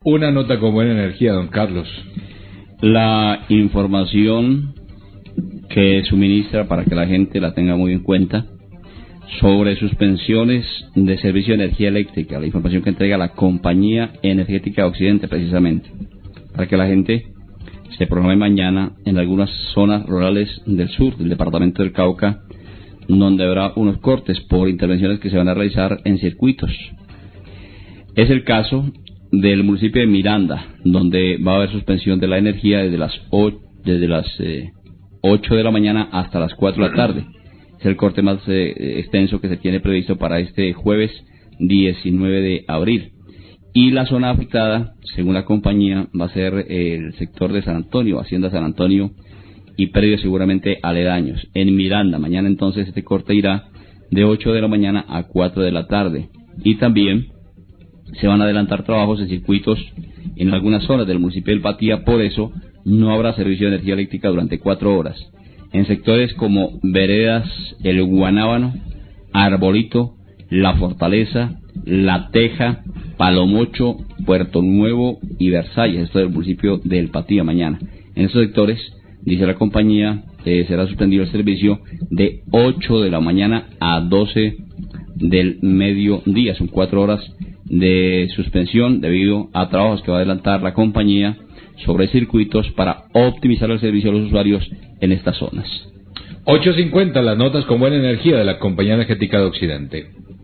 Una nota con buena energía, don Carlos. La información que suministra, para que la gente la tenga muy en cuenta, sobre suspensiones de servicio de energía eléctrica, la información que entrega la Compañía Energética de Occidente, precisamente, para que la gente se programe mañana en algunas zonas rurales del sur del departamento del Cauca, donde habrá unos cortes por intervenciones que se van a realizar en circuitos. Es el caso del municipio de Miranda, donde va a haber suspensión de la energía desde las 8 de la mañana hasta las 4 de la tarde. Es el corte más extenso que se tiene previsto para este jueves 19 de abril. Y la zona afectada, según la compañía, va a ser el sector de San Antonio, Hacienda San Antonio y predios seguramente aledaños. En Miranda, mañana entonces este corte irá de 8 de la mañana a 4 de la tarde. Y también se van a adelantar trabajos en circuitos en algunas zonas del municipio del Patía, por eso no habrá servicio de energía eléctrica durante 4 horas. En sectores como Veredas, El Guanábano, Arbolito, La Fortaleza, La Teja, Palomocho, Puerto Nuevo y Versalles, esto del municipio del Patía mañana. En esos sectores, dice la compañía, será suspendido el servicio de 8 de la mañana a 12 del mediodía. Son 4 horas de suspensión debido a trabajos que va a adelantar la compañía sobre circuitos para optimizar el servicio a los usuarios en estas zonas. 8:50, las notas con buena energía de la Compañía Energética de Occidente.